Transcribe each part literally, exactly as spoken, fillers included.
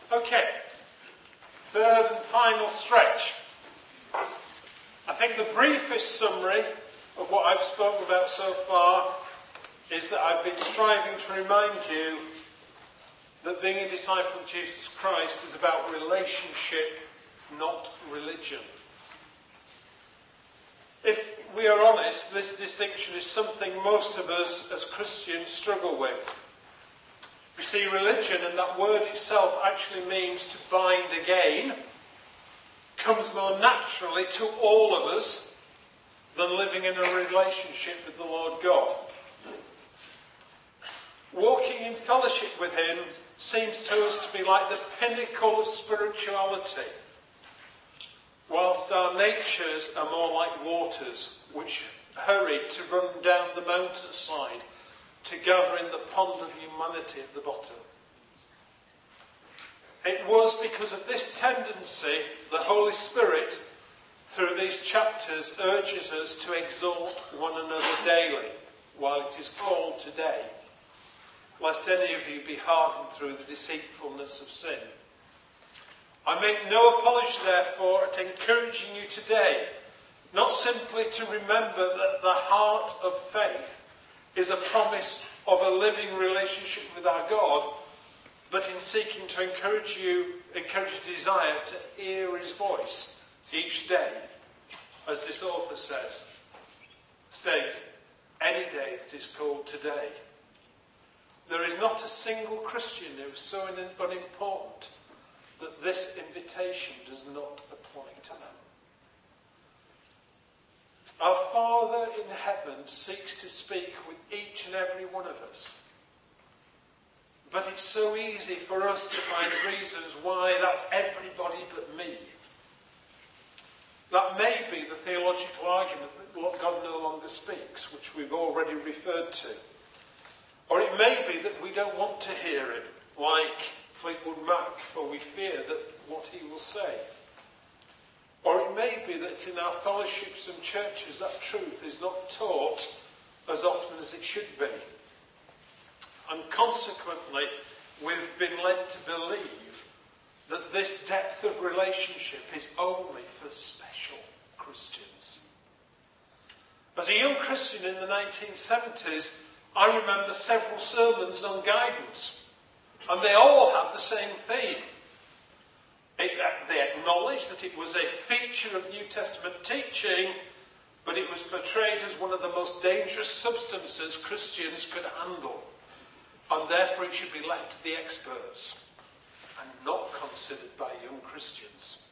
Okay, third and final stretch. I think the briefest summary of what I've spoken about so far is that I've been striving to remind you that being a disciple of Jesus Christ is about relationship, not religion. If we are honest, this distinction is something most of us as Christians struggle with. You see, religion, and that word itself actually means to bind again, comes more naturally to all of us than living in a relationship with the Lord God. Walking in fellowship with Him seems to us to be like the pinnacle of spirituality, whilst our natures are more like waters which hurry to run down the mountainside to gather in the pond of humanity at the bottom. It was because of this tendency the Holy Spirit, through these chapters, urges us to exhort one another daily, while it is called today, lest any of you be hardened through the deceitfulness of sin. I make no apology, therefore, at encouraging you today, not simply to remember that the heart of faith is a promise of a living relationship with our God, but in seeking to encourage you, encourage a desire to hear His voice each day, as this author says, states, any day that is called today. There is not a single Christian who is so unimportant that this invitation does not apply to them. Our Father in heaven seeks to speak with each and every one of us. But it's so easy for us to find reasons why that's everybody but me. That may be the theological argument that God no longer speaks, which we've already referred to. Or it may be that we don't want to hear Him, like Fleetwood Mac, for we fear that what He will say. Or it may be that in our fellowships and churches that truth is not taught as often as it should be. And consequently, we've been led to believe that this depth of relationship is only for special Christians. As a young Christian in the nineteen seventies, I remember several sermons on guidance, and they all had the same theme. It, uh, they acknowledged that it was a feature of New Testament teaching, but it was portrayed as one of the most dangerous substances Christians could handle, and therefore it should be left to the experts and not considered by young Christians.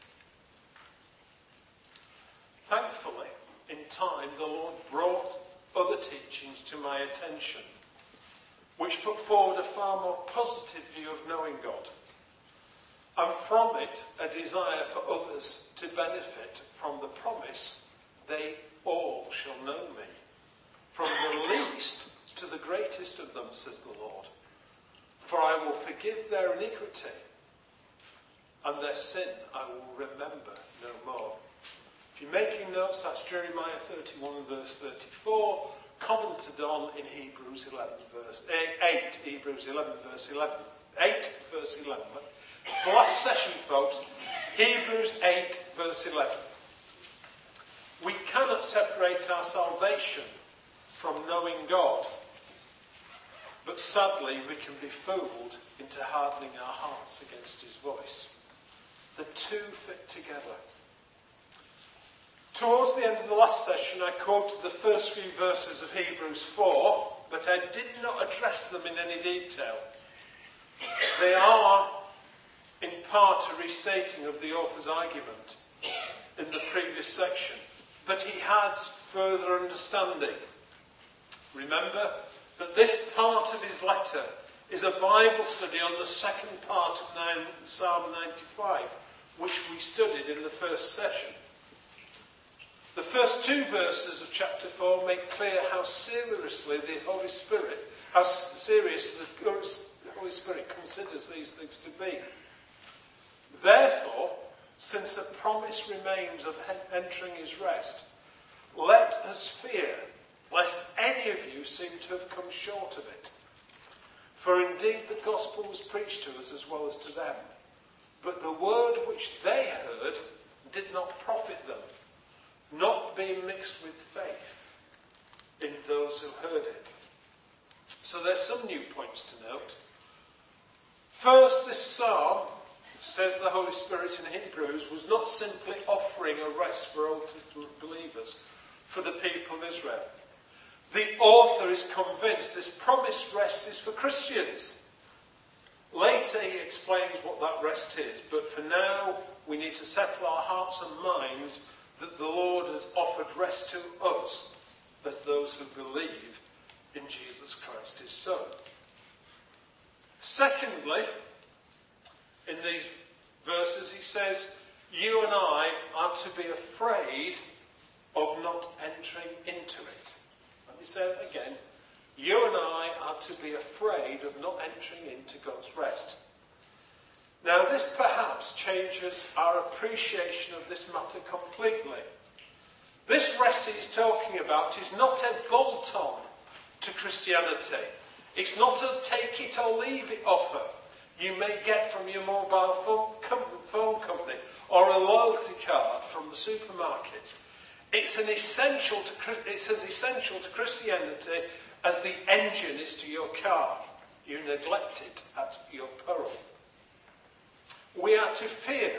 Thankfully, in time, the Lord brought other teachings to my attention, which put forward a far more positive view of knowing God. And from it, a desire for others to benefit from the promise, they all shall know me, from the least to the greatest of them, says the Lord. For I will forgive their iniquity, and their sin I will remember no more. If you're making notes, that's Jeremiah thirty-one, verse thirty-four, commented on in Hebrews eleven, verse eight, Hebrews eleven, verse eleven. eight, verse eleven. It's the last session, folks. Hebrews eight, verse eleven. We cannot separate our salvation from knowing God, but sadly we can be fooled into hardening our hearts against His voice. The two fit together. Towards the end of the last session, I quoted the first few verses of Hebrews four, but I did not address them in any detail. They are in part a restating of the author's argument in the previous section, but he adds further understanding. Remember that this part of his letter is a Bible study on the second part of Psalm ninety-five, which we studied in the first session. The first two verses of chapter four make clear how seriously the Holy Spirit, how serious the Holy Spirit considers these things to be. Therefore, since the promise remains of entering His rest, let us fear, lest any of you seem to have come short of it. For indeed the gospel was preached to us as well as to them. But the word which they heard did not profit them, not being mixed with faith in those who heard it. So there's some new points to note. First, this psalm, says the Holy Spirit in Hebrews, was not simply offering a rest for Old Testament believers, for the people of Israel. The author is convinced this promised rest is for Christians. Later he explains what that rest is, but for now we need to settle our hearts and minds that the Lord has offered rest to us as those who believe in Jesus Christ his Son. Secondly, in these verses he says, you and I are to be afraid of not entering into it. Let me say it again. You and I are to be afraid of not entering into God's rest. Now this perhaps changes our appreciation of this matter completely. This rest he's talking about is not a bolt-on to Christianity. It's not a take it or leave it offer you may get from your mobile phone, com- phone company or a loyalty card from the supermarket. It's an essential to it's as essential to Christianity as the engine is to your car. You neglect it at your peril. We are to fear,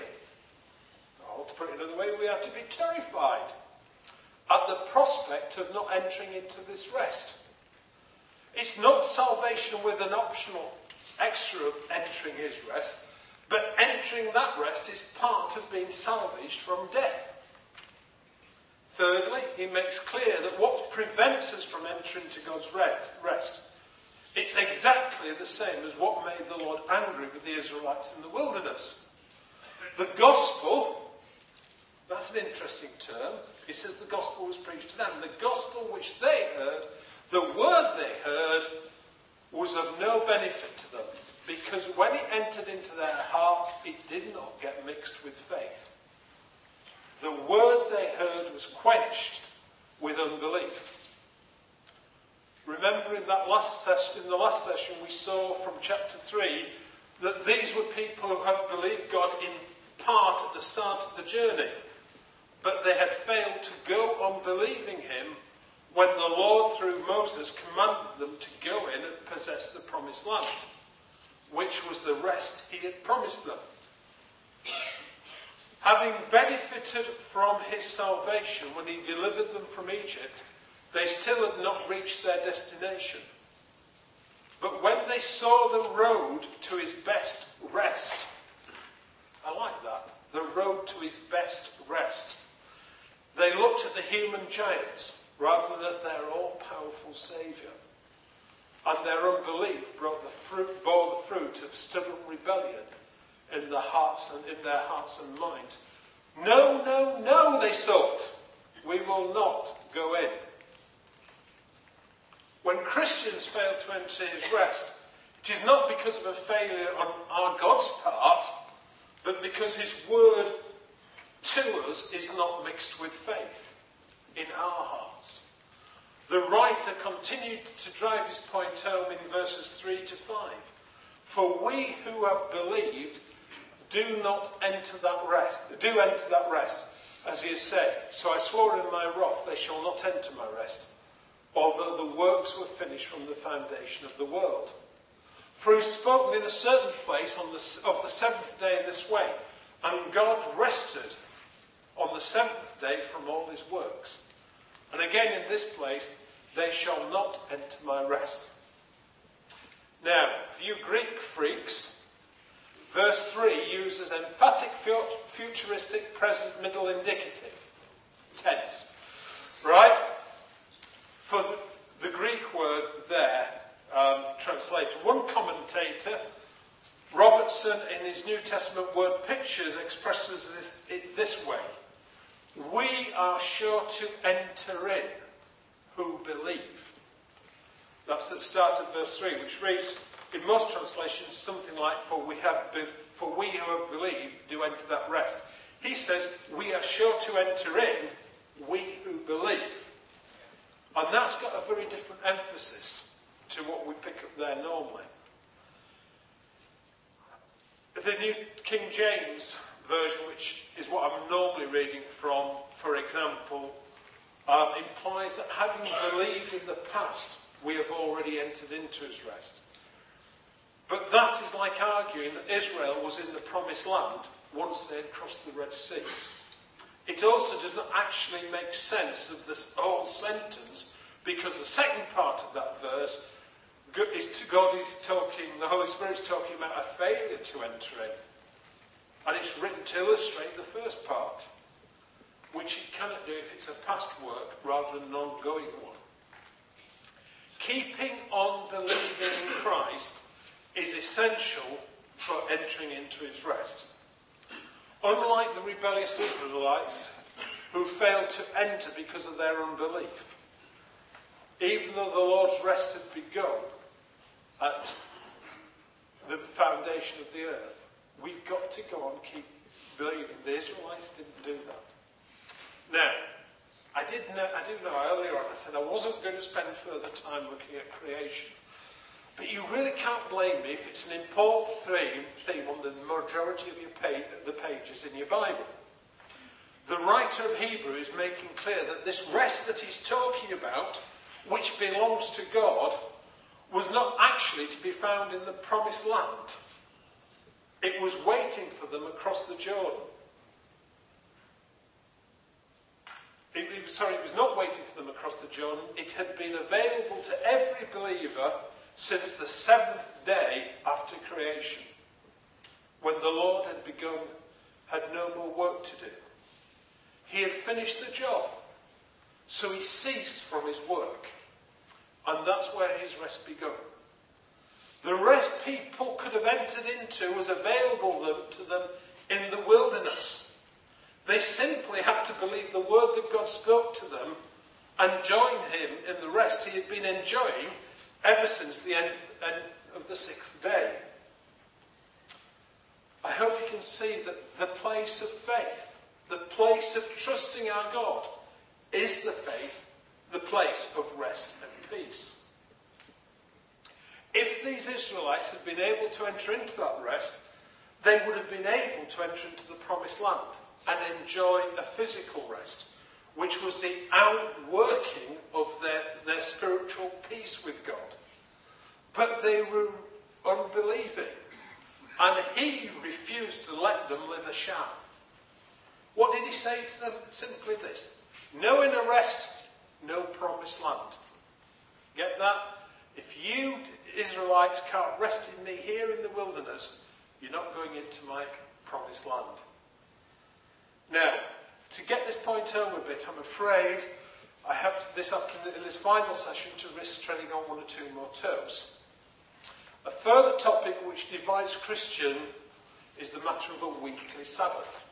or to put it another way, we are to be terrified at the prospect of not entering into this rest. It's not salvation with an optional extra of entering his rest, but entering that rest is part of being salvaged from death. Thirdly, he makes clear that what prevents us from entering to God's rest, it's exactly the same as what made the Lord angry with the Israelites in the wilderness. The gospel, that's an interesting term. He says the gospel was preached to them. The gospel which they heard, the word they heard, was of no benefit to them, because when it entered into their hearts, it did not get mixed with faith. The word they heard was quenched with unbelief. Remember in that last session, in the last session we saw from chapter three that these were people who had believed God in part at the start of the journey, but they had failed to go on believing him when the Lord through Moses commanded them to go in and possess the promised land, which was the rest he had promised them. Having benefited from his salvation when he delivered them from Egypt, they still had not reached their destination. But when they saw the road to his best rest, I like that, the road to his best rest, they looked at the human giants rather than at their all-powerful Saviour. And their unbelief brought the fruit, bore the fruit of stubborn rebellion in their hearts and in their hearts and minds. No, no, no, they thought, we will not go in. When Christians fail to enter his rest, it is not because of a failure on our God's part, but because his word to us is not mixed with faith in our hearts. The writer continued to drive his point home in verses three to five. For we who have believed do not enter that rest, do enter that rest, as he has said, so I swore in my wrath, they shall not enter my rest, although the works were finished from the foundation of the world. For he spoke in a certain place on the, of the seventh day in this way, and God rested on the seventh day from all his works. And again in this place, they shall not enter my rest. Now, for you Greek freaks, verse three uses emphatic futuristic present middle indicative tense. Right? For the, the Greek word there, um, translated. One commentator, Robertson, in his New Testament word pictures, expresses this it this way. We are sure to enter in who believe. That's at the start of verse three, which reads, in most translations, something like, for we have be, for we who have believed do enter that rest. He says, we are sure to enter in, we who believe. And that's got a very different emphasis to what we pick up there normally. the New King James Version, which is what I'm normally reading from, for example, um, implies that having believed in the past, we have already entered into his rest. But that is like arguing that Israel was in the promised land once they had crossed the Red Sea. It also does not actually make sense of this whole sentence, because the second part of that verse is to God is talking, the Holy Spirit is talking about a failure to enter in. And it's written to illustrate the first part, which it cannot do if it's a past work rather than an ongoing one. Keeping on believing in Christ is essential for entering into his rest. Unlike the rebellious Israelites who failed to enter because of their unbelief, even though the Lord's rest had begun at the foundation of the earth, we've got to go on and keep believing. The Israelites didn't do that. Now, I did know, I did know earlier on, I said I wasn't going to spend further time looking at creation. But you really can't blame me if it's an important theme, theme on the majority of your page, the pages in your Bible. The writer of Hebrews is making clear that this rest that he's talking about, which belongs to God, was not actually to be found in the promised land. It was waiting for them across the Jordan. It, it, sorry, it was not waiting for them across the Jordan. It had been available to every believer since the seventh day after creation, when the Lord had begun, had no more work to do. He had finished the job, so he ceased from his work, and that's where his rest began. The rest people could have entered into was available to them in the wilderness. They simply had to believe the word that God spoke to them and join him in the rest he had been enjoying ever since the end of the sixth day. I hope you can see that the place of faith, the place of trusting our God, is the faith, the place of rest and peace. If these Israelites had been able to enter into that rest, they would have been able to enter into the promised land and enjoy a physical rest, which was the outworking of their, their spiritual peace with God. But they were unbelieving, and he refused to let them live a sham. What did he say to them? Simply this: no inner rest, no promised land. Get that? If you Israelites can't rest in me here in the wilderness, you're not going into my promised land. Now, to get this point home a bit, I'm afraid I have this afternoon, in this final session, to risk treading on one or two more toes. A further topic which divides Christian is the matter of a weekly Sabbath.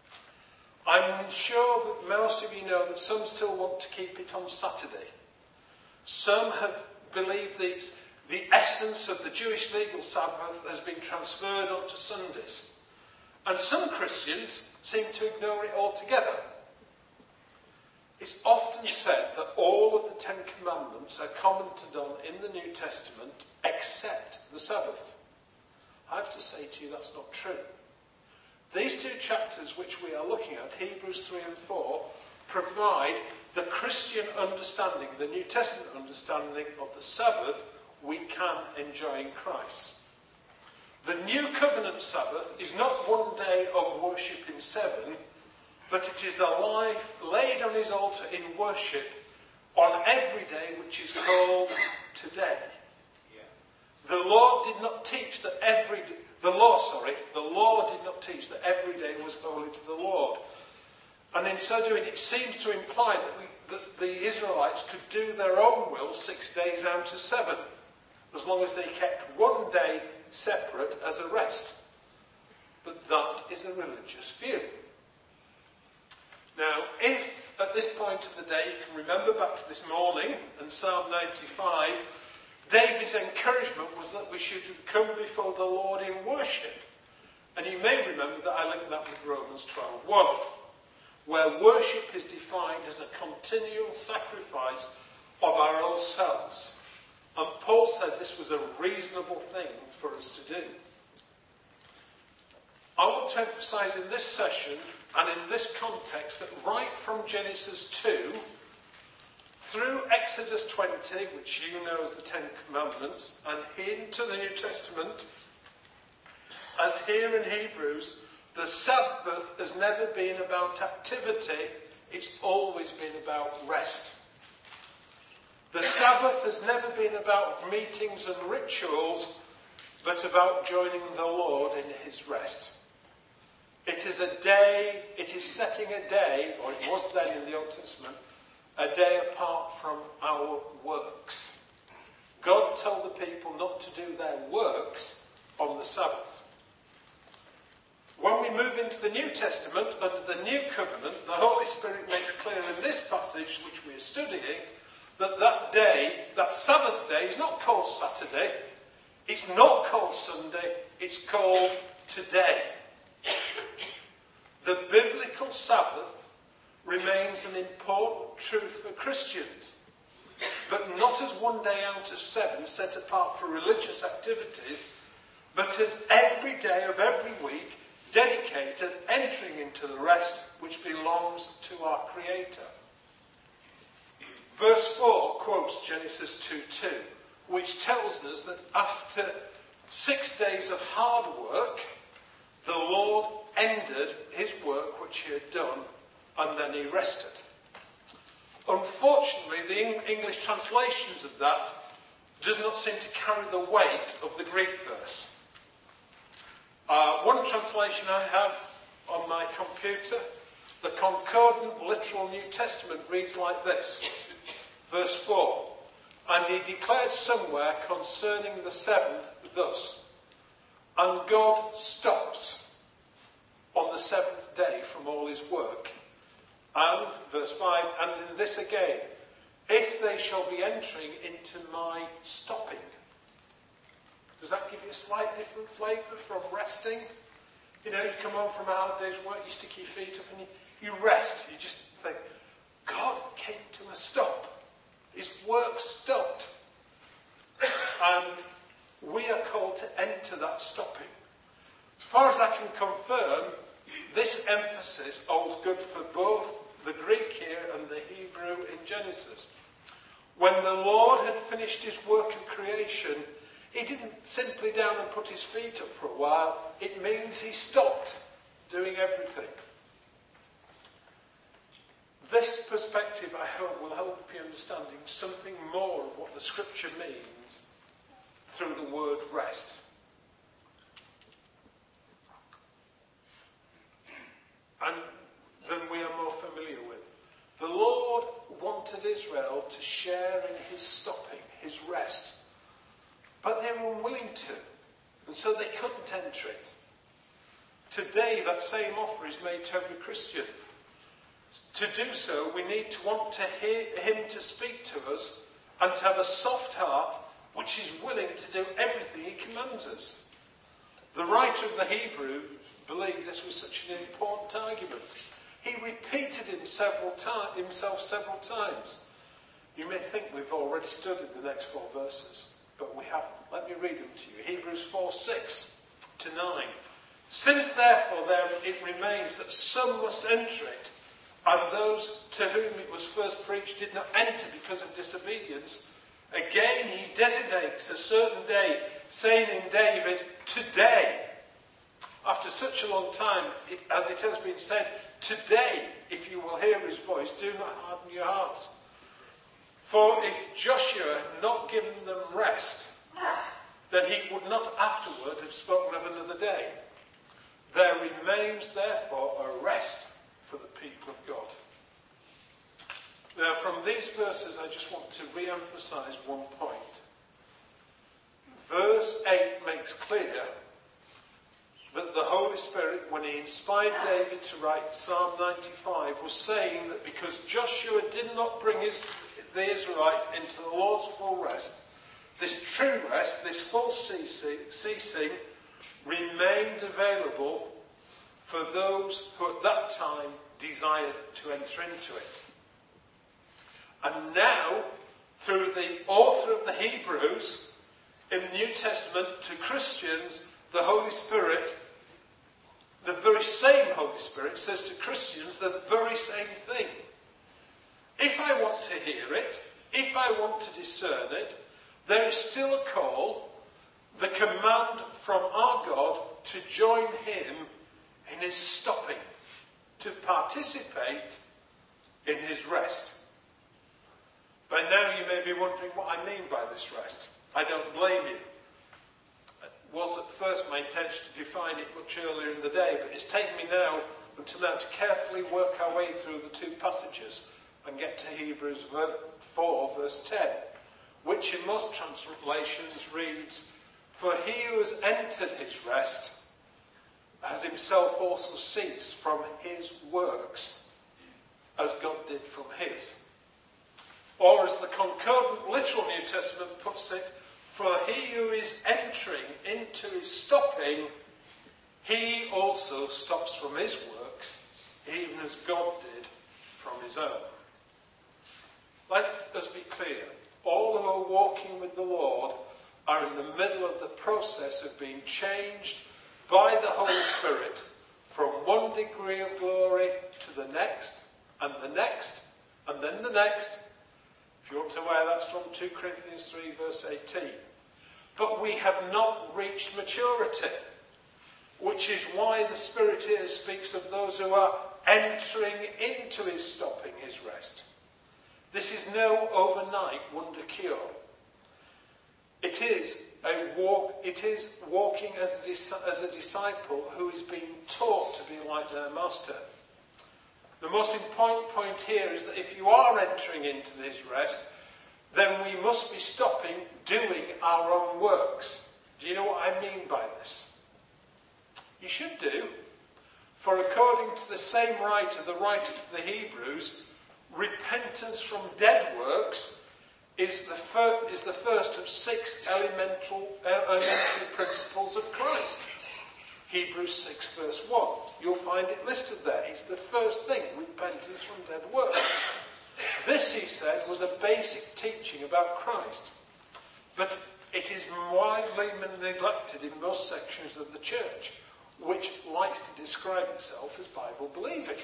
I'm sure that most of you know that some still want to keep it on Saturday. Some have believed that the essence of the Jewish legal Sabbath has been transferred onto Sundays. And some Christians seem to ignore it altogether. It's often said that all of the Ten Commandments are commented on in the New Testament except the Sabbath. I have to say to you that's not true. These two chapters which we are looking at, Hebrews three and four, provide the Christian understanding, the New Testament understanding of the Sabbath we can enjoy in Christ. The New Covenant Sabbath is not one day of worship in seven, but it is a life laid on his altar in worship on every day, which is called today. Yeah. The law did not teach that every the law, sorry, the law did not teach that every day was holy to the Lord. And in so doing, it seems to imply that, we, that the Israelites could do their own will six days out of seven, as long as they kept one day separate as a rest. But that is a religious view. Now, if at this point of the day you can remember back to this morning and Psalm ninety-five, David's encouragement was that we should come before the Lord in worship. And you may remember that I linked that with Romans twelve one, where worship is defined as a continual sacrifice of our own selves. And Paul said this was a reasonable thing for us to do. I want to emphasise in this session and in this context that right from Genesis two through Exodus twenty, which you know as the Ten Commandments, and into the New Testament, as here in Hebrews, the Sabbath has never been about activity, it's always been about rest. The Sabbath has never been about meetings and rituals, but about joining the Lord in his rest. It is a day, it is setting a day, or it was then in the Old Testament, a day apart from our works. God told the people not to do their works on the Sabbath. When we move into the New Testament, under the New Covenant, the Holy Spirit makes clear in this passage, which we are studying, that that day, that Sabbath day, is not called Saturday, it's not called Sunday, it's called today. The biblical Sabbath remains an important truth for Christians, but not as one day out of seven set apart for religious activities, but as every day of every week dedicated, entering into the rest which belongs to our Creator. Verse four quotes Genesis two two, which tells us that after six days of hard work, the Lord ended his work which he had done, and then he rested. Unfortunately, the English translations of that does not seem to carry the weight of the Greek verse. Uh, one translation I have on my computer, the Concordant Literal New Testament, reads like this. Verse four. And he declared somewhere concerning the seventh thus, and God stops on the seventh day from all his work. And, verse five, and in this again, if they shall be entering into my stopping. Does that give you a slight different flavour from resting? You know, you come home from a hard day's work, you stick your feet up and you, you rest. You just think, God came to a stop. His work stopped. And we are called to enter that stopping. As far as I can confirm, this emphasis holds good for both the Greek here and the Hebrew in Genesis. When the Lord had finished his work of creation, he didn't simply down and put his feet up for a while. It means he stopped doing everything. This perspective, I hope, will help you understanding something more of what the scripture means through the word rest. And than we are more familiar with. The Lord wanted Israel to share in his stopping, his rest. But they were unwilling to. And so they couldn't enter it. Today, that same offer is made to every Christian. To do so, we need to want to hear him to speak to us and to have a soft heart which is willing to do everything he commands us. The writer of the Hebrews believed this was such an important argument. He repeated him several time, himself several times. You may think we've already studied the next four verses, but we haven't. Let me read them to you. Hebrews four, six to nine. Since therefore there it remains that some must enter it, and those to whom it was first preached did not enter because of disobedience, again he designates a certain day, saying in David, today. After such a long time, it, as it has been said, today, if you will hear his voice, do not harden your hearts. For if Joshua had not given them rest, then he would not afterward have spoken of another day. There remains therefore a rest for the people of God. Now, from these verses, I just want to re-emphasize one point. Verse eight makes clear that the Holy Spirit, when he inspired David to write Psalm ninety-five, was saying that because Joshua did not bring his, the Israelites into the Lord's full rest, this true rest, this full ceasing, ceasing remained available for those who at that time desired to enter into it. And now, through the author of the Hebrews, in the New Testament to Christians, the Holy Spirit the very same Holy Spirit says to Christians the very same thing. If I want to hear it, if I want to discern it, there is still a call, the command from our God to join him in his stopping, to participate in his rest. By now you may be wondering what I mean by this rest. I don't blame you. It was at first my intention to define it much earlier in the day, but it's taken me now until now to carefully work our way through the two passages and get to Hebrews four verse ten, which in most translations reads, "For he who has entered his rest has himself also ceased from his works, as God did from his." Or as the concordant literal New Testament puts it, "For he who is entering into his stopping, he also stops from his works, even as God did from his own." Let us be clear. All who are walking with the Lord are in the middle of the process of being changed by the Holy Spirit from one degree of glory to the next, and the next, and then the next. If you're aware, that's from two Corinthians three verse eighteen. But we have not reached maturity, which is why the Spirit here speaks of those who are entering into his stopping, his rest. This is no overnight wonder cure. It is a walk. It is walking as a, as a disciple who is being taught to be like their master. The most important point here is that if you are entering into this rest, then we must be stopping doing our own works. Do you know what I mean by this? You should do. For according to the same writer, the writer to the Hebrews, repentance from dead works is the, fir- is the first of six elemental, elementary principles of Christ. Hebrews six verse one. You'll find it listed there. It's the first thing, repentance from dead works. This, he said, was a basic teaching about Christ. But it is widely neglected in most sections of the church, which likes to describe itself as Bible believing.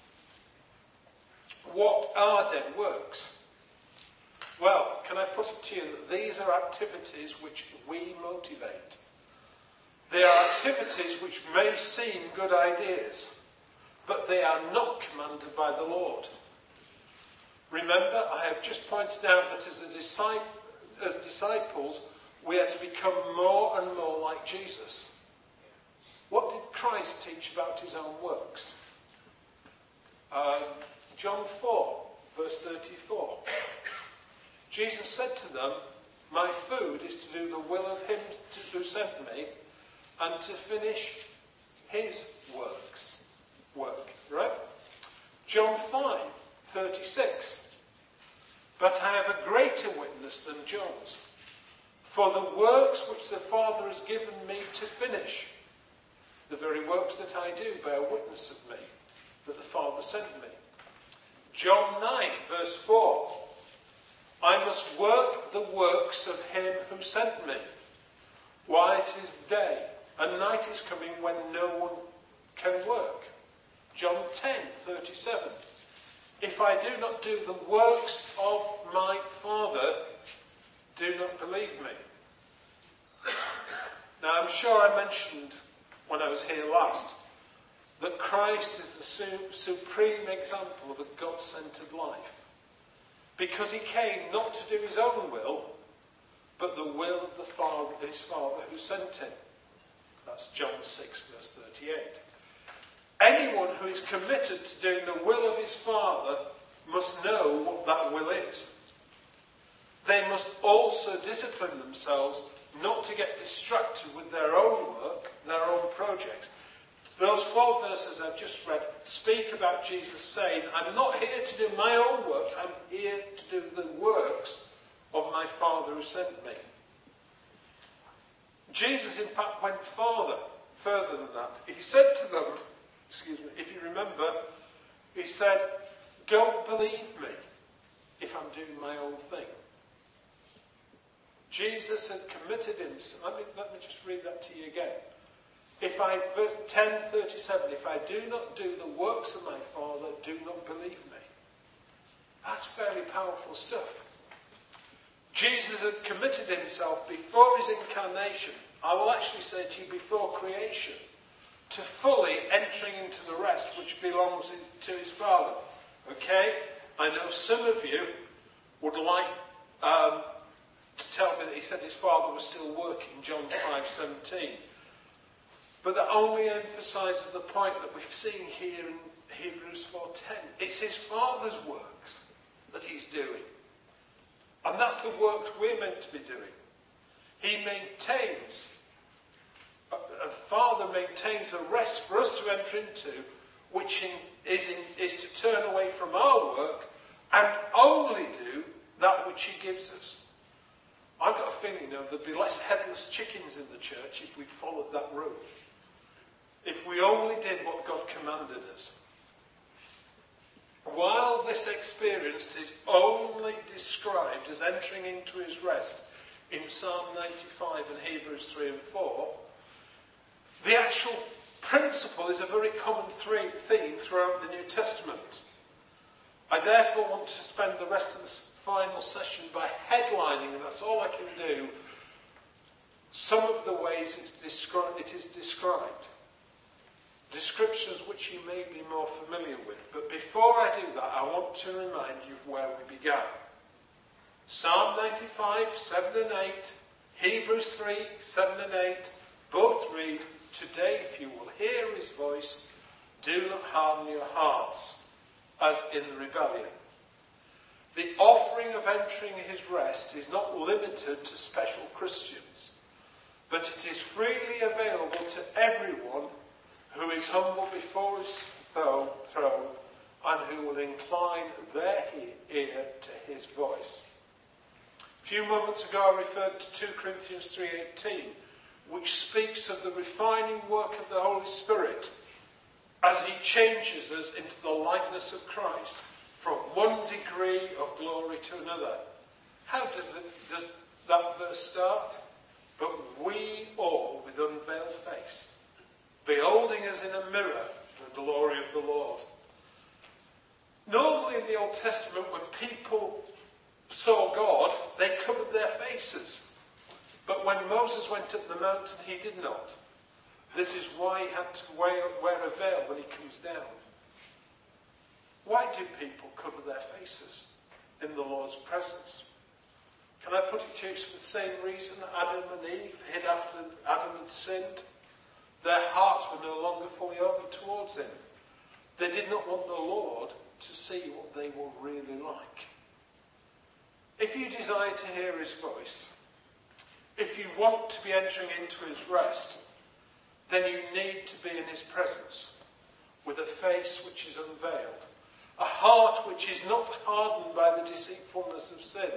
What are dead works? Well, can I put it to you that these are activities which we motivate. They are activities which may seem good ideas, but they are not commanded by the Lord. Remember, I have just pointed out that as, a disciple, as disciples, we are to become more and more like Jesus. What did Christ teach about his own works? Um, John four, verse thirty-four. Jesus said to them, "My food is to do the will of him who sent me, and to finish his works." Work, right? John five, thirty-six. "But I have a greater witness than John's, for the works which the Father has given me to finish, the very works that I do bear witness of me, that the Father sent me." John nine, verse four. "I must work the works of him who sent me, while it is day, and night is coming when no one can work." John ten, thirty-seven. "If I do not do the works of my Father, do not believe me." Now, I'm sure I mentioned when I was here last that Christ is the su- supreme example of a God-centered life, because he came not to do his own will, but the will of the Father, his Father who sent him. That's John six, verse thirty-eight. Anyone who is committed to doing the will of his Father must know what that will is. They must also discipline themselves not to get distracted with their own work, their own projects. Those four verses I've just read speak about Jesus saying, "I'm not here to do my own works, I'm here to do the works of my Father who sent me." Jesus, in fact, went farther, further than that. He said to them, excuse me, if you remember, he said, "Don't believe me if I'm doing my own thing." Jesus had committed himself. Let me, let me just read that to you again. If if I, ten thirty-seven, if I do not do the works of my Father, do not believe me. That's fairly powerful stuff. Jesus had committed himself before his incarnation, I will actually say to you before creation, to fully entering into the rest which belongs to his Father. Okay? I know some of you would like um, to tell me that he said his Father was still working, John five seventeen. But that only emphasises the point that we've seen here in Hebrews four ten. It's his Father's works that he's doing. And that's the works we're meant to be doing. He maintains, a Father maintains a rest for us to enter into, which in, is, in, is to turn away from our work and only do that which he gives us. I've got a feeling, you know, there'd be less headless chickens in the church if we followed that route. If we only did what God commanded us. While this experience is only described as entering into his rest in Psalm ninety-five and Hebrews three and four, the actual principle is a very common theme throughout the New Testament. I therefore want to spend the rest of this final session by headlining, and that's all I can do, some of the ways it's descri- it is described. Descriptions which you may be more familiar with. But before I do that, I want to remind you of where we began. Psalm ninety-five, seven and eight, Hebrews three, seven and eight, both read, "Today, if you will hear his voice, do not harden your hearts, as in the rebellion." The offering of entering his rest is not limited to special Christians, but it is freely available to everyone who is humble before his throne and who will incline their ear to his voice. A few moments ago I referred to two Corinthians three eighteen, which speaks of the refining work of the Holy Spirit as he changes us into the likeness of Christ from one degree of glory to another. How does that verse start? But we all with unveiled face, beholding as in a mirror the glory of the Lord. Normally in the Old Testament, when people saw God, they covered their faces. But when Moses went up the mountain, he did not. This is why he had to wear, wear a veil when he comes down. Why do people cover their faces in the Lord's presence? Can I put it to you for the same reason Adam and Eve hid after Adam had sinned? Their hearts were no longer fully open towards him. They did not want the Lord to see what they were really like. If you desire to hear his voice, if you want to be entering into his rest, then you need to be in his presence with a face which is unveiled, a heart which is not hardened by the deceitfulness of sin.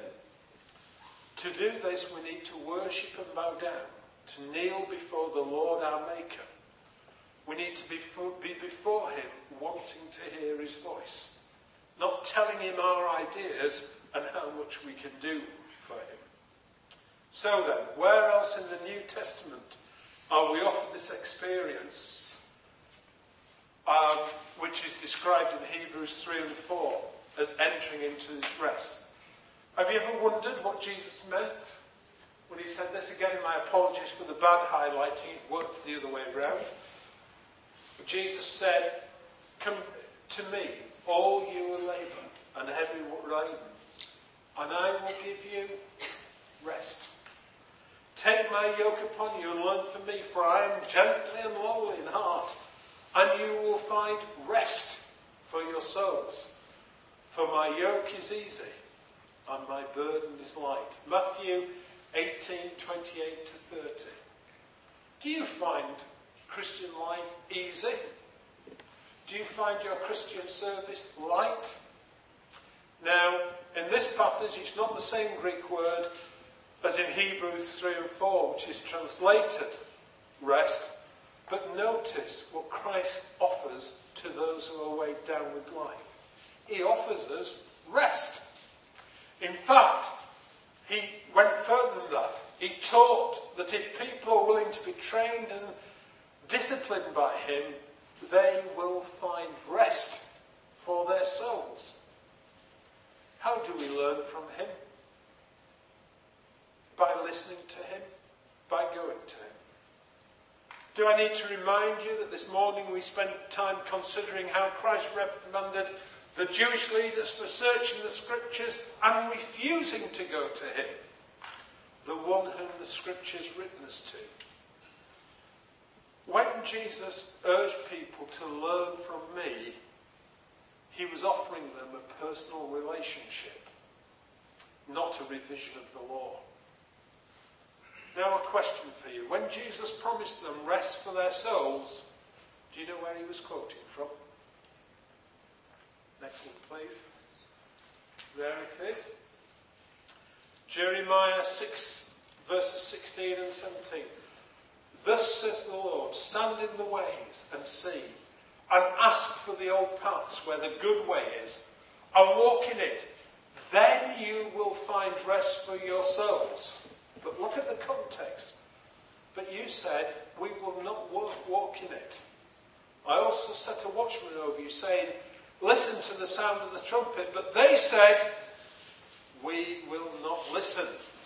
To do this, we need to worship and bow down, to kneel before the Lord our Maker. We need to be before him wanting to hear his voice, not telling him our ideas and how much we can do for him. So then, where else in the New Testament are we offered this experience, um, which is described in Hebrews three and four as entering into his rest? Have you ever wondered what Jesus meant when he said this? Again, my apologies for the bad highlighting, it worked the other way around. But Jesus said, "Come to me, all you who labour and heavy laden, and I will give you rest. Take my yoke upon you and learn from me, for I am gently and lowly in heart, and you will find rest for your souls. For my yoke is easy and my burden is light." Matthew eighteen, twenty-eight to thirty. Do you find Christian life easy? Do you find your Christian service light? Now, in this passage, it's not the same Greek word as in Hebrews three and four, which is translated rest. But notice what Christ offers to those who are weighed down with life. He offers us rest. In fact, he went further than that. He taught that if people are willing to be trained and disciplined by him, they will find rest for their souls. How do we learn from him? By listening to him, by going to him. Do I need to remind you that this morning we spent time considering how Christ reprimanded the Jewish leaders for searching the scriptures and refusing to go to him, the one whom the scriptures witness to? When Jesus urged people to learn from me, he was offering them a personal relationship, not a revision of the law. Now a question for you. When Jesus promised them rest for their souls, do you know where he was quoting from? Next one, please. There it is. Jeremiah six, verses sixteen and seventeen. Thus says the Lord, stand in the ways and see, and ask for the old paths where the good way is, and walk in it. Then you will find rest for your souls. But look at the context. But you said, we will not walk in it. I also set a watchman over you, saying, listen to the sound of the trumpet. But they said, we will not listen.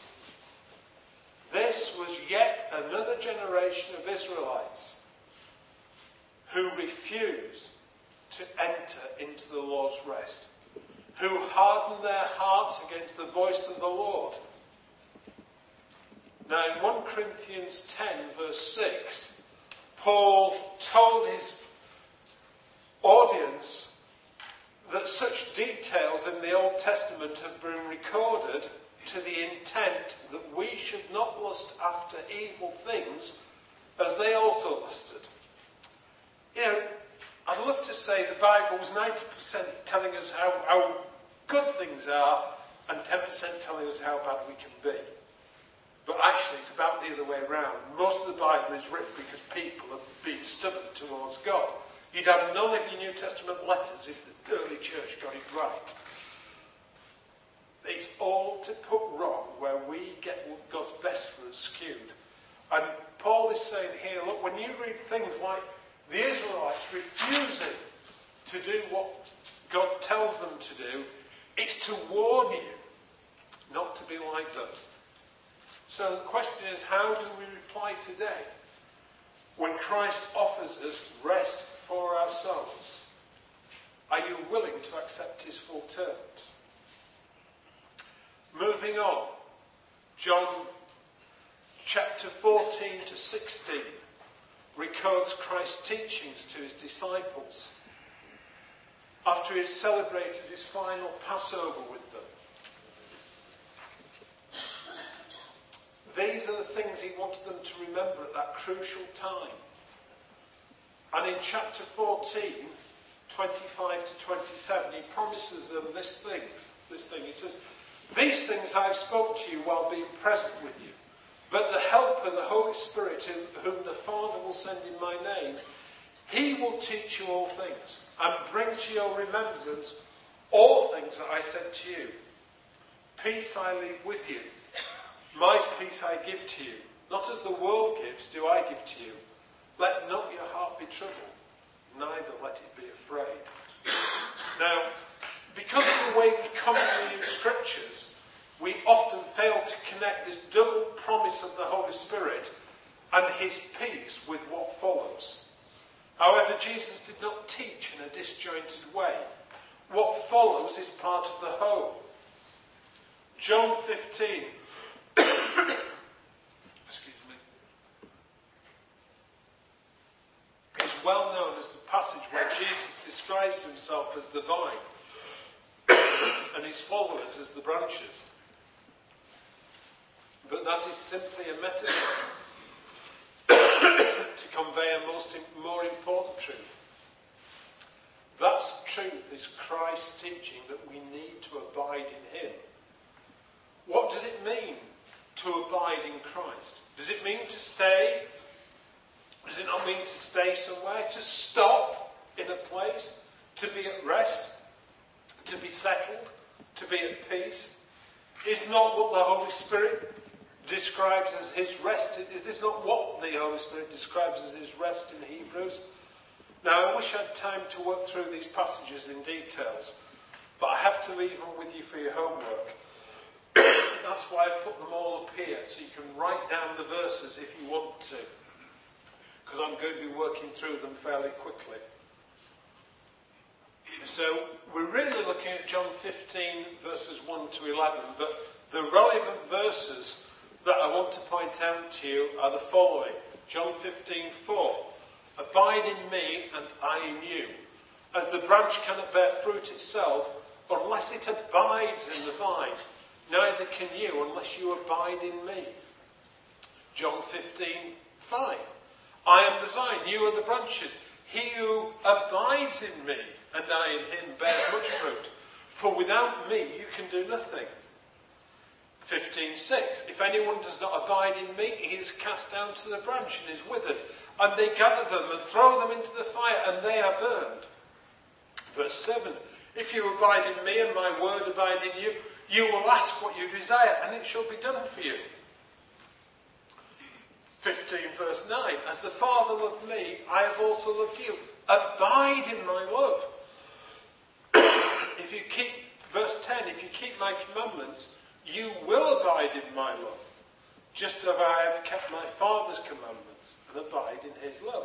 This was yet another generation of Israelites who refused to enter into the Lord's rest, who hardened their hearts against the voice of the Lord. Now in First Corinthians ten verse six, Paul told his audience that such details in the Old Testament have been recorded to the intent that we should not lust after evil things as they also lusted. You know, I'd love to say the Bible was ninety percent telling us how, how good things are and ten percent telling us how bad we can be. But actually it's about the other way around. Most of the Bible is written because people have been stubborn towards God. You'd have none of your New Testament letters if the early church got it right. It's all to put wrong where we get what God's best for us skewed. And Paul is saying here, look, when you read things like the Israelites refusing to do what God tells them to do, it's to warn you not to be like them. So the question is, how do we reply today when Christ offers us rest for our souls? Are you willing to accept his full terms? Moving on, John chapter fourteen to sixteen records Christ's teachings to his disciples after he had celebrated his final Passover with them. These are the things he wanted them to remember at that crucial time. And in chapter fourteen, twenty-five to twenty-seven, he promises them this thing. This thing. He says, these things I have spoke to you while being present with you. But the Helper, the Holy Spirit, whom the Father will send in my name, he will teach you all things and bring to your remembrance all things that I said to you. Peace I leave with you. My peace I give to you. Not as the world gives do I give to you. Let not your heart be troubled, neither let it be afraid. Now, because of the way we commonly use scriptures, we often fail to connect this double promise of the Holy Spirit and his peace with what follows. However, Jesus did not teach in a disjointed way. What follows is part of the whole. John fifteen excuse me, is well known as the passage where Jesus describes himself as the vine and his followers as the branches. But that is simply a metaphor to convey a most, more important truth. That truth is Christ's teaching that we need to abide in him. What does it mean to abide in Christ? Does it mean to stay? Does it not mean to stay somewhere? To stop in a place? To be at rest? To be settled? To be at peace? Is not what the Holy Spirit describes as his rest. Is this not what the Holy Spirit describes as his rest in Hebrews? Now, I wish I had time to work through these passages in details, but I have to leave them with you for your homework. That's why I put them all up here, so you can write down the verses if you want to, because I'm going to be working through them fairly quickly. So we're really looking at John fifteen, verses one to eleven, but the relevant verses that I want to point out to you are the following. John fifteen four. Abide in me and I in you. As the branch cannot bear fruit itself unless it abides in the vine, neither can you unless you abide in me. John fifteen five. I am the vine, you are the branches. He who abides in me and I in him bears much fruit. For without me you can do nothing. fifteen six. If anyone does not abide in me, he is cast down to the branch and is withered. And they gather them and throw them into the fire, and they are burned. Verse seven. If you abide in me and my word abide in you, you will ask what you desire, and it shall be done for you. fifteen verse nine. As the Father loved me, I have also loved you. Abide in my love. If you keep, verse ten, if you keep my commandments, you will abide in my love, just as I have kept my Father's commandments and abide in his love.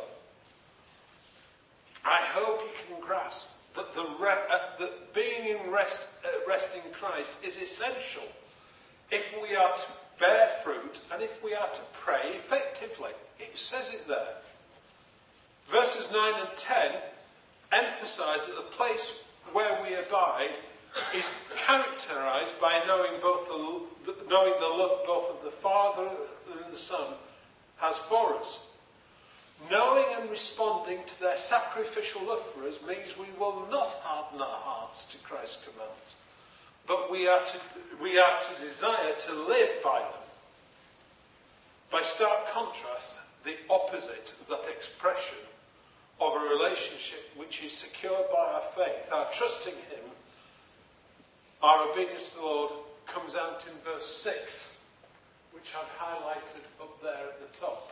I hope you can grasp that the re- uh, that being in rest, uh, rest in Christ is essential if we are to bear fruit and if we are to pray effectively. It says it there. Verses nine and ten emphasise that the place where we abide is characterised by knowing both the, knowing the love both of the Father and the Son has for us. Knowing and responding to their sacrificial love for us means we will not harden our hearts to Christ's commands, but we are to, we are to desire to live by them. By stark contrast, the opposite of that expression of a relationship which is secured by our faith, our trusting him, our obedience to the Lord, comes out in verse six, which I've highlighted up there at the top.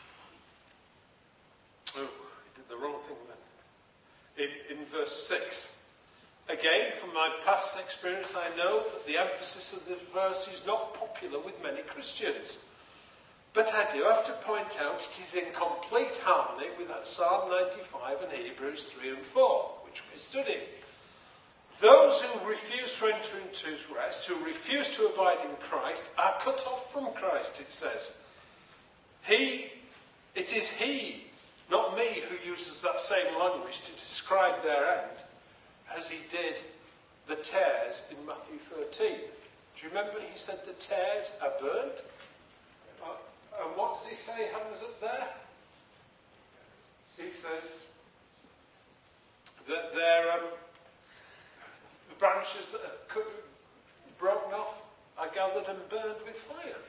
Oh, I did the wrong thing then. In, in verse six. Again, from my past experience, I know that the emphasis of this verse is not popular with many Christians. But I do have to point out it is in complete harmony with Psalm ninety-five and Hebrews three and four, which we're studying. Those who refuse to enter into his rest, who refuse to abide in Christ, are cut off from Christ, it says. He, it is he, not me, who uses that same language to describe their end, as he did the tares in Matthew thirteen. Do you remember he said the tares are burnt? Uh, and what does he say happens up there? He says that they're... Um, The branches that are broken off are gathered and burned with fire.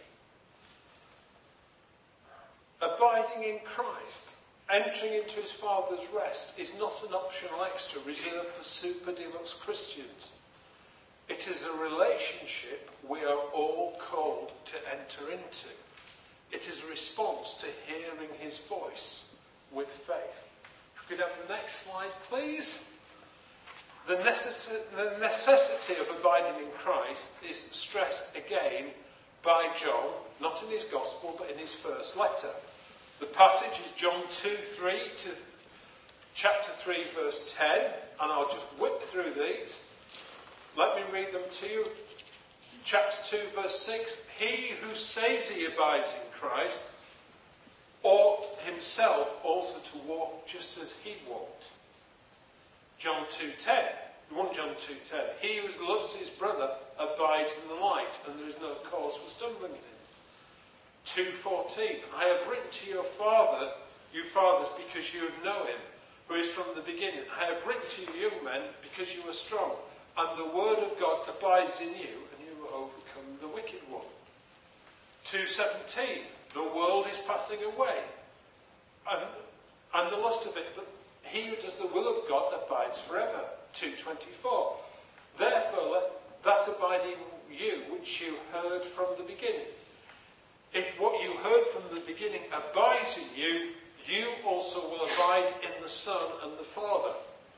Abiding in Christ, entering into his Father's rest, is not an optional extra reserved for super deluxe Christians. It is a relationship we are all called to enter into. It is a response to hearing his voice with faith. If we could have the next slide, please. The, necess- the necessity of abiding in Christ is stressed again by John, not in his Gospel, but in his first letter. The passage is John two three to chapter three, verse ten, and I'll just whip through these. Let me read them to you. Chapter two, verse six, he who says he abides in Christ ought himself also to walk just as he walked. John two ten, First John two ten. He who loves his brother abides in the light, and there is no cause for stumbling in him. two fourteen. I have written to your father, you fathers, because you have known him, who is from the beginning. I have written to you, young men, because you are strong, and the word of God abides in you, and you will overcome the wicked one. two seventeen. The world is passing away, and, and the lust of it, but he who does the will of God abides forever. two twenty-four. Therefore let that abide in you which you heard from the beginning. if what you heard from the beginning abides in you, you also will abide in the Son and the Father.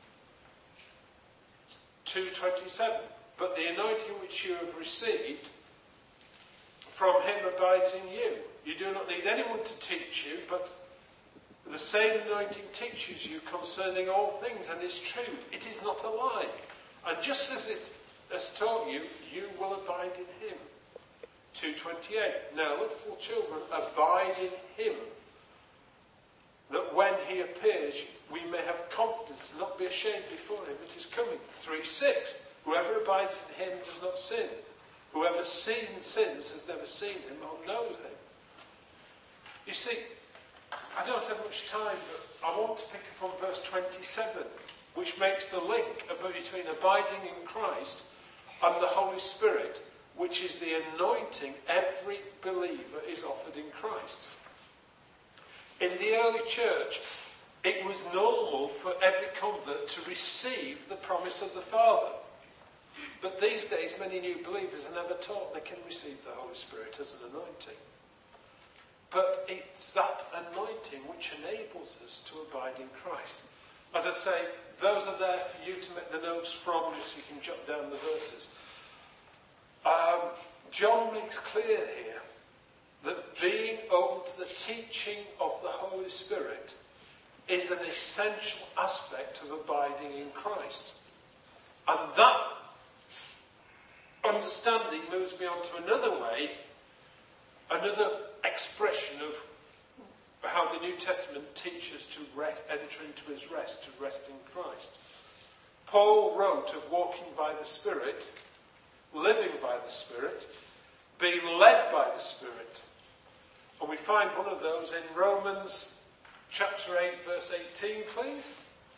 two twenty-seven. But the anointing which you have received from him abides in you. You do not need anyone to teach you, but the same anointing teaches you concerning all things, and is true. It is not a lie. And just as it has taught you, you will abide in him. two twenty-eight. Now, little children, abide in him, that when he appears, we may have confidence and not be ashamed before him at his coming. three six. Whoever abides in him does not sin. Whoever seen sins has never seen him or knows him. You see, I don't have much time, but I want to pick up on verse twenty-seven, which makes the link between abiding in Christ and the Holy Spirit, which is the anointing every believer is offered in Christ. In the early church, it was normal for every convert to receive the promise of the Father. But these days, many new believers are never taught they can receive the Holy Spirit as an anointing. But it's that anointing which enables us to abide in Christ. As I say, those are there for you to make the notes from, just so you can jot down the verses. Um, John makes clear here that being open to the teaching of the Holy Spirit is an essential aspect of abiding in Christ. And that understanding moves me on to another way, another expression of how the New Testament teaches to rest, enter into his rest, to rest in Christ. Paul wrote of walking by the Spirit, living by the Spirit, being led by the Spirit. And we find one of those in Romans chapter eight, verse eighteen, please.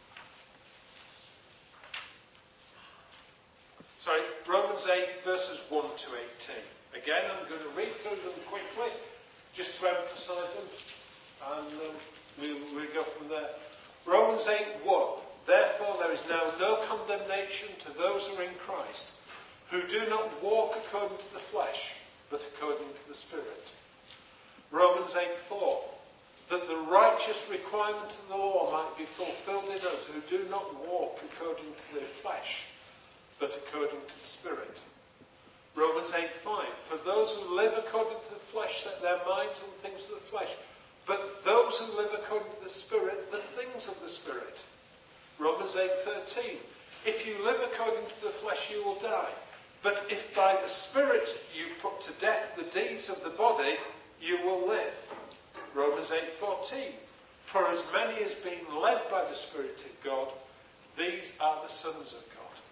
Sorry, Romans eight, verses one to eighteen. Again, I'm going to read through them quickly, just to emphasise them, and um, we'll, we'll go from there. Romans eight, one. Therefore there is now no condemnation to those who are in Christ, who do not walk according to the flesh, but according to the Spirit. Romans eight, four. That the righteous requirement of the law might be fulfilled in us who do not walk according to the flesh, but according to the Spirit. Romans eight, five. For those who live according to the flesh set their minds on things of the flesh, but those who live according to the Spirit, the things of the Spirit. Romans eight, thirteen. If you live according to the flesh, you will die. But if by the Spirit you put to death the deeds of the body, you will live. Romans eight, fourteen. For as many as being led by the Spirit of God, these are the sons of God.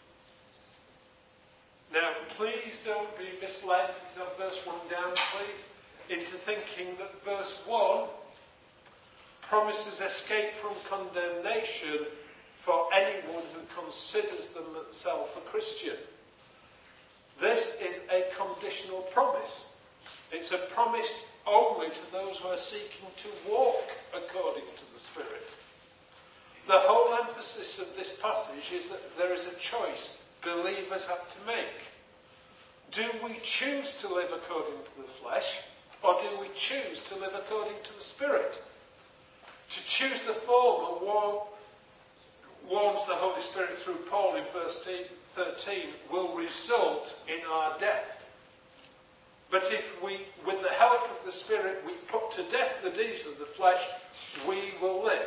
Now, please don't be misled, you know, verse one down, please, into thinking that verse one promises escape from condemnation for anyone who considers themselves a Christian. This is a conditional promise. It's a promise only to those who are seeking to walk according to the Spirit. The whole emphasis of this passage is that there is a choice believers have to make. Do we choose to live according to the flesh, or do we choose to live according to the Spirit? To choose the former warns the Holy Spirit through Paul in verse thirteen, will result in our death. But if we, with the help of the Spirit, we put to death the deeds of the flesh, we will live.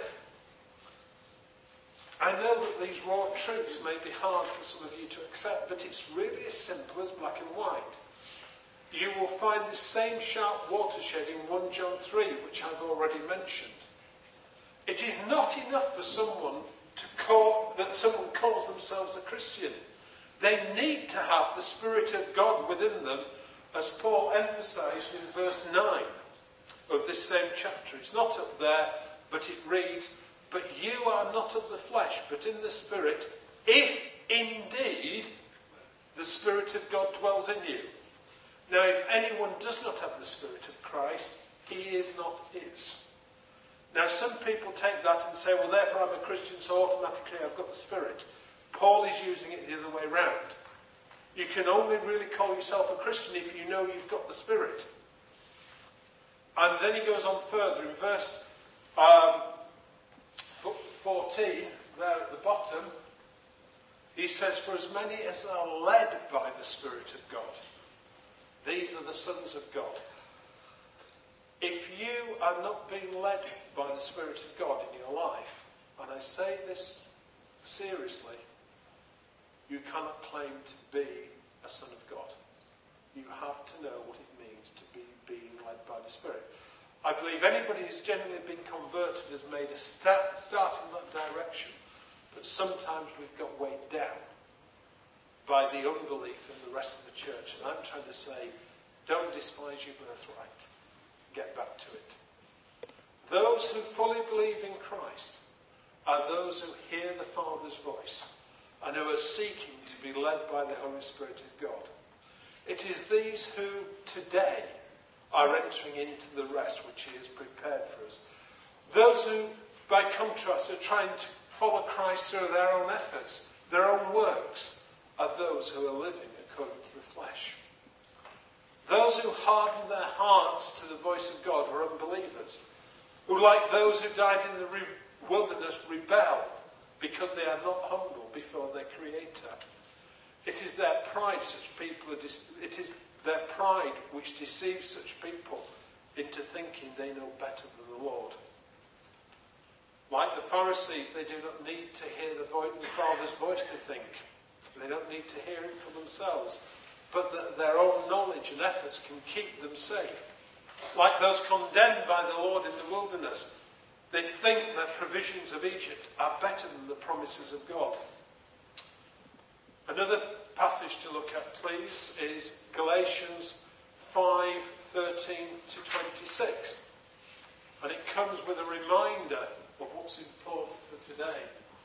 I know that these raw truths may be hard for some of you to accept, but it's really as simple as black and white. You will find the same sharp watershed in First John three, which I've already mentioned. It is not enough for someone to call, that someone calls themselves a Christian. They need to have the Spirit of God within them, as Paul emphasised in verse nine of this same chapter. It's not up there, but it reads, but you are not of the flesh, but in the Spirit, if indeed the Spirit of God dwells in you. Now, if anyone does not have the Spirit of Christ, he is not his. Now, some people take that and say, well, therefore I'm a Christian, so automatically I've got the Spirit. Paul is using it the other way round. You can only really call yourself a Christian if you know you've got the Spirit. And then he goes on further in verse um, fourteen, there at the bottom. He says, for as many as are led by the Spirit of God, these are the sons of God. If you are not being led by the Spirit of God in your life, and I say this seriously, you cannot claim to be a son of God. You have to know what it means to be being led by the Spirit. I believe anybody who's genuinely been converted has made a start, start in that direction. But sometimes we've got weighed down by the unbelief in the rest of the church. And I'm trying to say, don't despise your birthright. Get back to it. Those who fully believe in Christ are those who hear the Father's voice and who are seeking to be led by the Holy Spirit of God. It is these who today are entering into the rest which he has prepared for us. Those who, by contrast, are trying to follow Christ through their own efforts, their own works, are those who are living according to the flesh. Those who harden their hearts to the voice of God are unbelievers, who, like those who died in the re- wilderness, rebel because they are not humble before their Creator. It is their pride such people are dis- it is their pride which deceives such people into thinking they know better than the Lord. Like the Pharisees, they do not need to hear the, voice, the Father's voice, they think. They don't need to hear it for themselves. But that their own knowledge and efforts can keep them safe. Like those condemned by the Lord in the wilderness, they think the provisions of Egypt are better than the promises of God. Another passage to look at, please, is Galatians five, thirteen to twenty-six. And it comes with a reminder of what's important for today.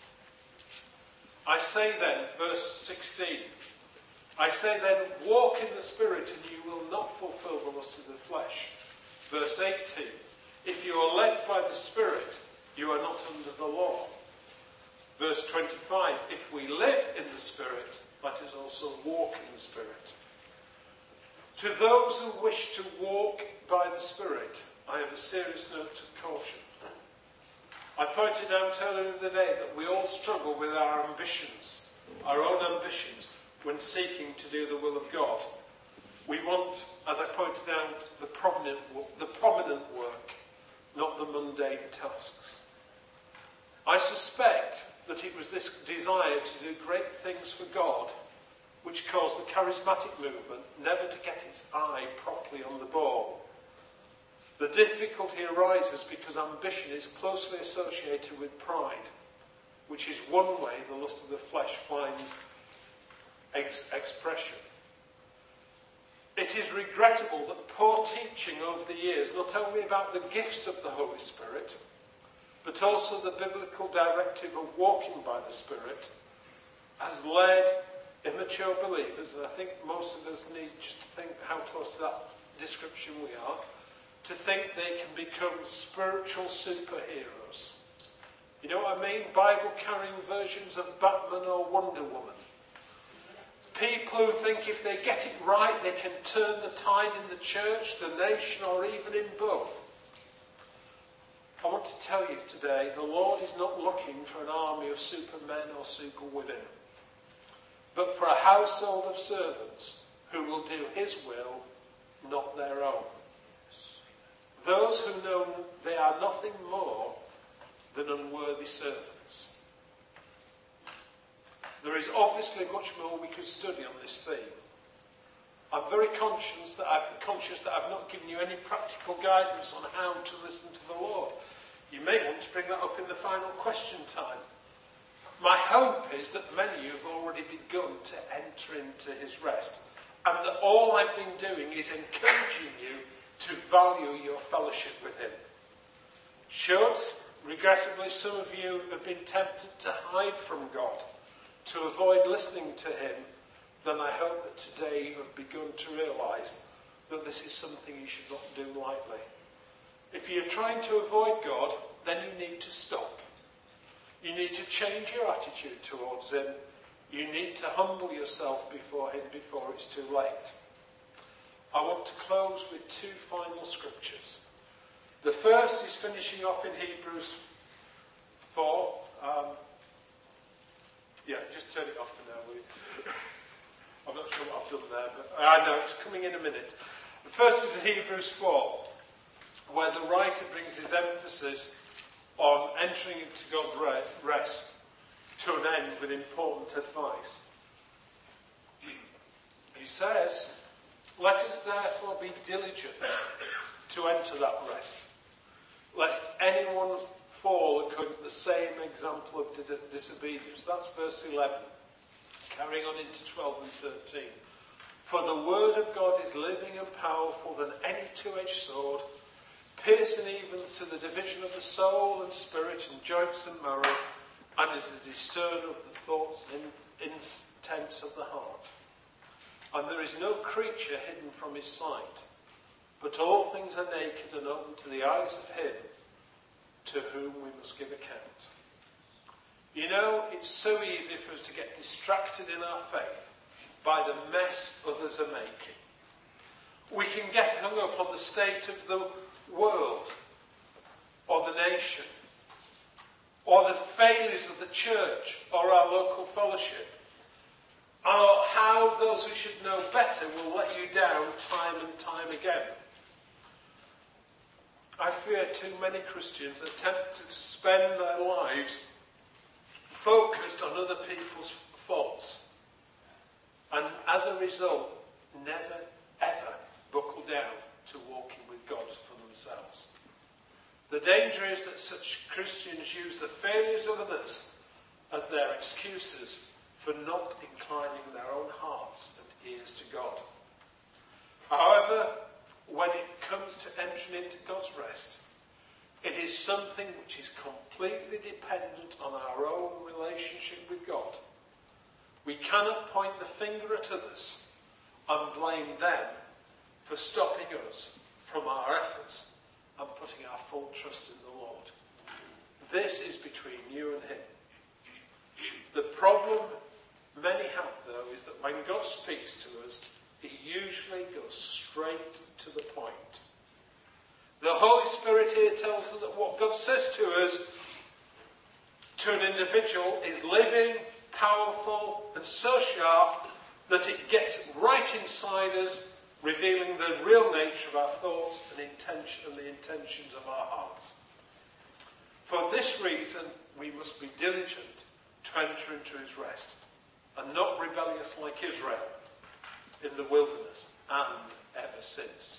I say then, verse sixteen, I say then, walk in the Spirit and you will not fulfill the lust of the flesh. Verse eighteen, if you are led by the Spirit, you are not under the law. Verse twenty-five, if we live in the Spirit, let us also walk in the Spirit. To those who wish to walk by the Spirit, I have a serious note of caution. I pointed out earlier in the day that we all struggle with our ambitions, our own ambitions, when seeking to do the will of God. We want, as I pointed out, the prominent, the prominent work, not the mundane tasks. I suspect that it was this desire to do great things for God which caused the charismatic movement never to get its eye properly on the ball. The difficulty arises because ambition is closely associated with pride, which is one way the lust of the flesh finds ex- expression. It is regrettable that poor teaching over the years, not only about the gifts of the Holy Spirit, but also the biblical directive of walking by the Spirit, has led immature believers, and I think most of us need just to think how close to that description we are, to think they can become spiritual superheroes. You know what I mean? Bible-carrying versions of Batman or Wonder Woman. People who think if they get it right, they can turn the tide in the church, the nation, or even in both. I want to tell you today, the Lord is not looking for an army of supermen or superwomen, but for a household of servants who will do his will, not their own. Those who know they are nothing more than unworthy servants. There is obviously much more we could study on this theme. I'm very conscious that I've, conscious that I've not given you any practical guidance on how to listen to the Lord. You may want to bring that up in the final question time. My hope is that many of you have already begun to enter into his rest, and that all I've been doing is encouraging you to value your fellowship with him. Should, regrettably, some of you have been tempted to hide from God, to avoid listening to him, then I hope that today you have begun to realise that this is something you should not do lightly. If you're trying to avoid God, then you need to stop. You need to change your attitude towards him. You need to humble yourself before him before it's too late. I want to close with two final scriptures. The first is finishing off in Hebrews four. Um, yeah, just turn it off for now, will you? I'm not sure what I've done there, but I know it's coming in a minute. The first is Hebrews four, where the writer brings his emphasis on entering into God's rest to an end with important advice. He says, "Let us therefore be diligent to enter that rest, lest anyone fall according to the same example of disobedience." That's verse eleven. Carrying on into twelve and thirteen. "For the word of God is living and powerful than any two-edged sword, piercing even to the division of the soul and spirit and joints and marrow, and is a discerner of the thoughts and intents of the heart. And there is no creature hidden from his sight, but all things are naked and open to the eyes of him to whom we must give account." You know, it's so easy for us to get distracted in our faith by the mess others are making. We can get hung up on the state of the world, or the nation, or the failures of the church, or our local fellowship, or how those who should know better will let you down time and time again. I fear too many Christians are tempted to spend their lives focused on other people's faults, and as a result, never ever buckle down to walking with God for themselves. The danger is that such Christians use the failures of others as their excuses for not inclining their own hearts and ears to God. However, when it comes to entering into God's rest, it is something which is completely dependent on our own relationship with God. We cannot point the finger at others and blame them for stopping us from our efforts and putting our full trust in the Lord. This is between you and him. The problem many have, though, is that when God speaks to us, he usually goes straight to the point. The Holy Spirit here tells us that what God says to us, to an individual, is living, powerful, and so sharp that it gets right inside us, revealing the real nature of our thoughts and intention and the intentions of our hearts. For this reason, we must be diligent to enter into his rest, and not rebellious like Israel in the wilderness and ever since.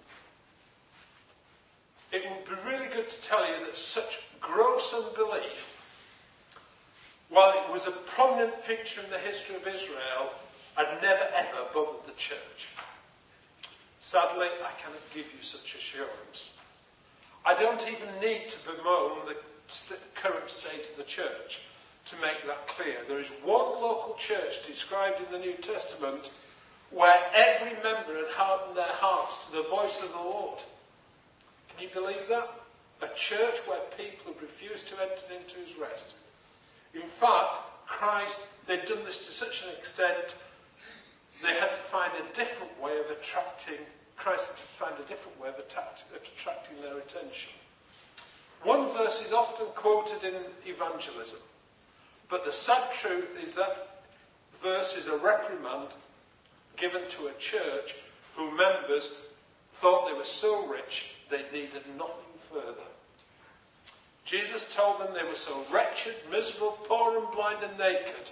It would be really good to tell you that such gross unbelief, while it was a prominent feature in the history of Israel, had never ever bothered the church. Sadly, I cannot give you such assurance. I don't even need to bemoan the st- current state of the church to make that clear. There is one local church described in the New Testament where every member had hardened their hearts to the voice of the Lord. Can you believe that? A church where people had refused to enter into his rest. In fact, Christ, they'd done this to such an extent, they had to find a different way of attracting, Christ had to find a different way of attack, attracting their attention. One verse is often quoted in evangelism, but the sad truth is that verse is a reprimand given to a church whose members thought they were so rich they needed nothing further. Jesus told them they were so wretched, miserable, poor and blind and naked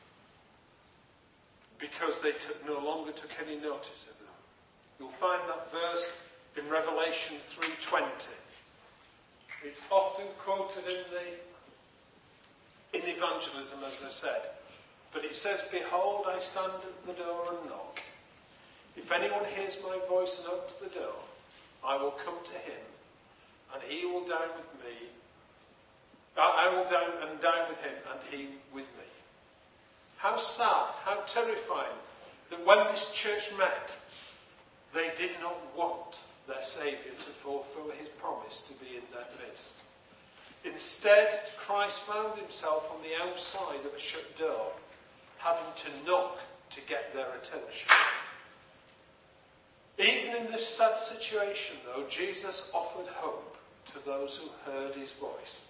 because they took, no longer took any notice of them. You'll find that verse in Revelation three twenty. It's often quoted in the in evangelism, as I said. But it says, "Behold, I stand at the door and knock. If anyone hears my voice and opens the door, I will come to him, and he will dine with me. I will dine and dine with him, and he with me." How sad, how terrifying that when this church met, they did not want their Saviour to fulfill his promise to be in their midst. Instead, Christ found himself on the outside of a shut door, having to knock to get their attention. Even in this sad situation, though, Jesus offered hope. to those who heard his voice.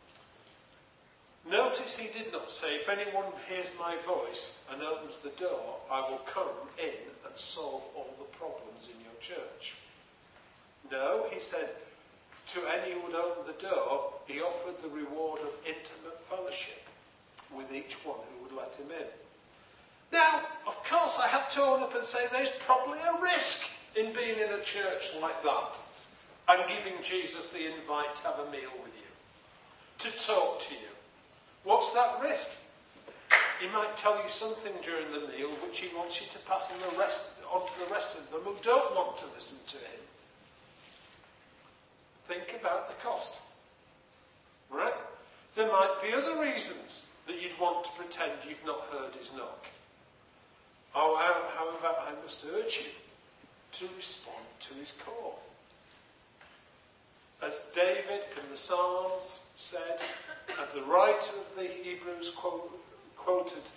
Notice he did not say, if anyone hears my voice and opens the door, I will come in and solve all the problems in your church. No, he said, to any who would open the door, he offered the reward of intimate fellowship with each one who would let him in. Now, of course, I have to own up and say there's probably a risk in being in a church like that and giving Jesus the invite to have a meal with you, to talk to you. What's that risk? He might tell you something during the meal which he wants you to pass on, the rest, on to the rest of them who don't want to listen to him. Think about the cost. Right? There might be other reasons that you'd want to pretend you've not heard his knock. Oh, however, I must urge you to respond to his call. As David in the Psalms said, as the writer of the Hebrews quote, quoted